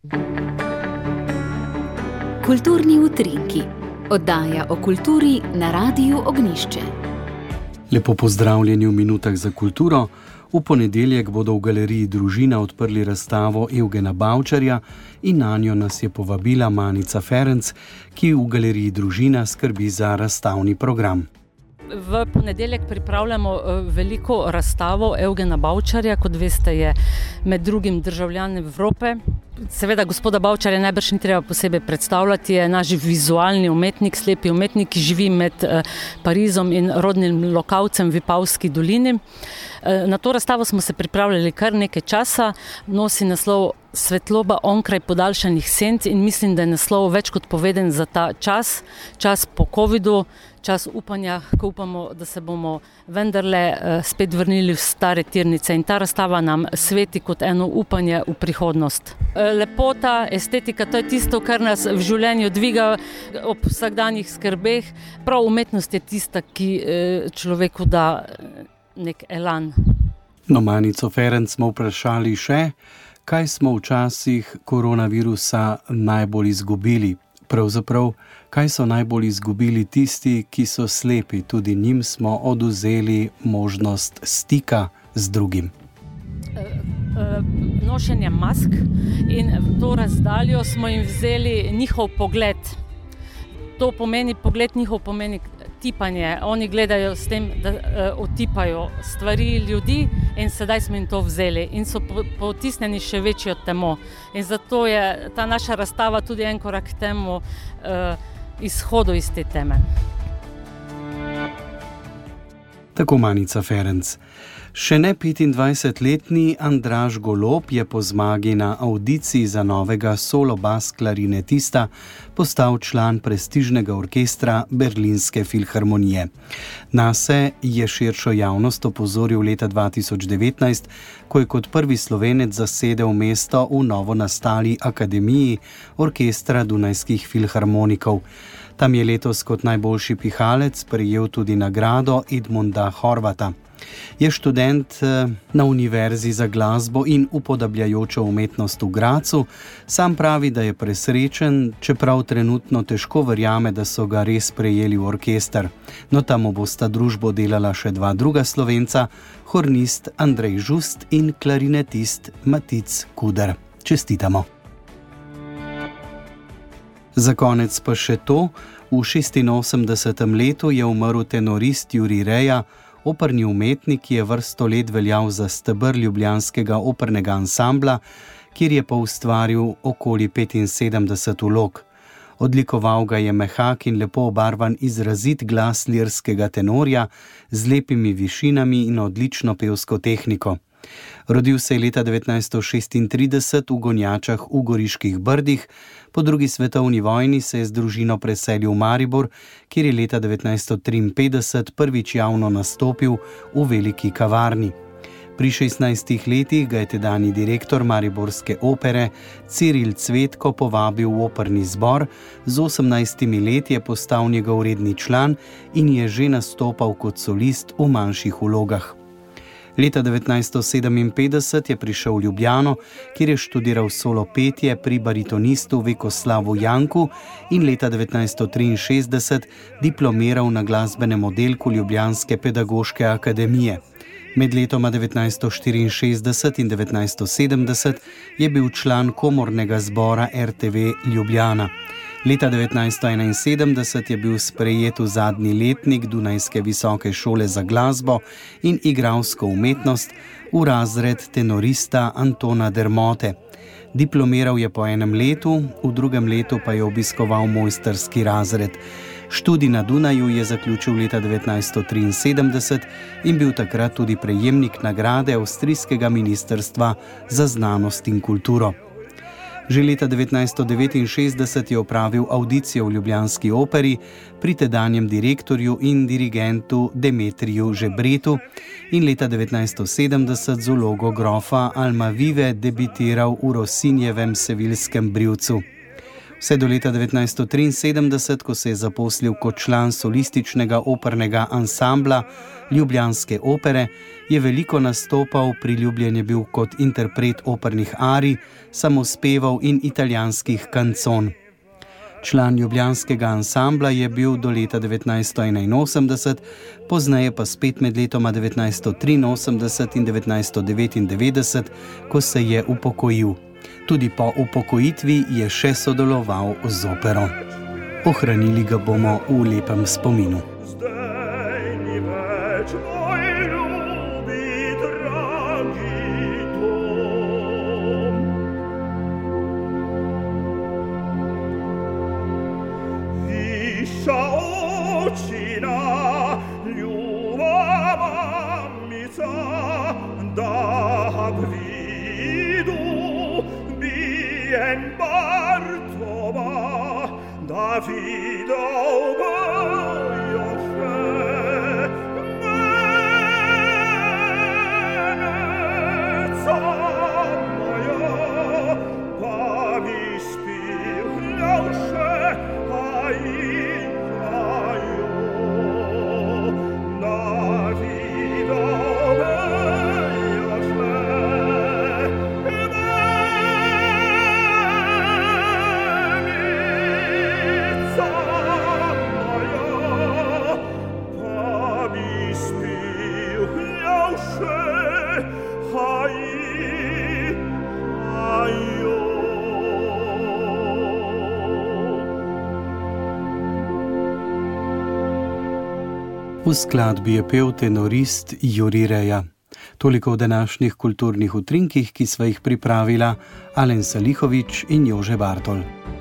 Kulturni utrinki. Oddaja o kulturi na Radiu Ognjišče. Lepo pozdravljeni v Minutah za kulturo. V ponedeljek bodo v galeriji Družina odprli razstavo Evgena Bavčarja in nanjo nas je povabila Manica Ferenc, ki v galeriji Družina skrbi za razstavni program. V ponedeljek pripravljamo veliko razstavo Evgena Bavčarja, kot veste je med drugim državljan Evrope. Seveda gospoda Bavčarja najbrž ni treba posebej predstavljati, je naš vizualni umetnik, slepi umetnik, ki živi med Parizom in rodnim lokalcem v Vipavski dolini. Na to razstavo smo se pripravljali kar nekaj časa, nosi naslov Svetloba onkraj podaljšanih senc in mislim, da je naslov več kot poveden za ta čas po covidu, čas upanja, ko upamo, da se bomo vendarle spet vrnili v stare tirnice in ta razstava nam sveti kot eno upanje v prihodnost. Lepota, estetika, to je tisto, kar nas v življenju dviga ob vsakdanjih skrbeh. Prav umetnost je tista, ki človeku da nek elan. No, Manico Ferenc smo vprašali še, kaj smo v časih koronavirusa najbolj izgubili. Pravzaprav, kaj so najbolj izgubili tisti, ki so slepi, tudi njim smo odvzeli možnost stika z drugim. Nošenje mask in v to razdaljo smo jim vzeli njihov pogled. To pomeni, pogled njihov pomeni tipanje. Oni gledajo s tem, da otipajo stvari ljudi in sedaj smo jim to vzeli in so potisnjeni še večjo temo. In zato je ta naša razstava tudi en korak k temu izhodu iz te teme. Tako Manica Ferenc. Še ne 25-letni Andraž Golob je po zmagi na avdiciji za novega solo bas klarinetista postal član prestižnega orkestra Berlinske filharmonije. Nase je širšo javnost opozoril leta 2019, ko je kot prvi Slovenec zasedel mesto v novo nastali akademiji orkestra Dunajskih filharmonikov. Tam je letos kot najboljši pihalec prejel tudi nagrado Edmunda Horvata. Je študent na Univerzi za glasbo in upodabljajočo umetnost v Grazu. Sam pravi, da je presrečen, čeprav trenutno težko verjame, da so ga res prejeli v orkester. No, tam bosta družbo delala še dva druga Slovenca, hornist Andrej Žust in klarinetist Matic Kuder. Čestitamo. Za konec pa še to. V 86. letu je umrl tenorist Jurij Reja, operni umetnik, ki je vrsto let veljal za steber ljubljanskega opernega ansambla, kjer je poustvaril okoli 75 vlog. Odlikoval ga je mehak in lepo obarvan izrazit glas lirskega tenorja z lepimi višinami in odlično pevsko tehniko. Rodil se je leta 1936 v Gonjačah v Goriških Brdih, po drugi svetovni vojni se je z družino preselil v Maribor, kjer je leta 1953 prvič javno nastopil v Veliki kavarni. Pri 16 letih ga je tedanji direktor Mariborske opere Ciril Cvetko povabil v operni zbor, z 18 leti je postal njegov redni član in je že nastopal kot solist v manjših vlogah. Leta 1957 je prišel v Ljubljano, kjer je študiral solo petje pri baritonistu Vekoslavu Janku in leta 1963 diplomiral na glasbenem oddelku Ljubljanske pedagoške akademije. Med letoma 1964 in 1970 je bil član komornega zbora RTV Ljubljana. Leta 1971 je bil sprejet v zadnji letnik Dunajske visoke šole za glasbo in igralsko umetnost v razred tenorista Antona Dermote. Diplomiral je po enem letu, v drugem letu pa je obiskoval mojstrski razred. Študij na Dunaju je zaključil leta 1973 in bil takrat tudi prejemnik nagrade Avstrijskega ministrstva za znanost in kulturo. Že leta 1969 je opravil avdicijo v ljubljanski operi pri tedanjem direktorju in dirigentu Demetriju Žebretu in leta 1970 z vlogo grofa Almavive debitiral v Rossinjevem Seviljskem brivcu. V Vse do leta 1973, ko se je zaposlil kot član solističnega opernega ansambla Ljubljanske opere, je veliko nastopal, priljubljen je bil kot interpret opernih arij, samospevov in italijanskih kancon. Član Ljubljanskega ansambla je bil do leta 1981, pozneje pa spet med letoma 1983 in 1999, ko se je upokojil. Tudi po upokojitvi je še sodeloval z opero. Ohranili ga bomo v lepem spominu. V skladbi je pel tenorist Jurij Reja. Toliko v današnjih kulturnih utrinkih, ki sva jih pripravila Alen Salihović in Jože Bartol.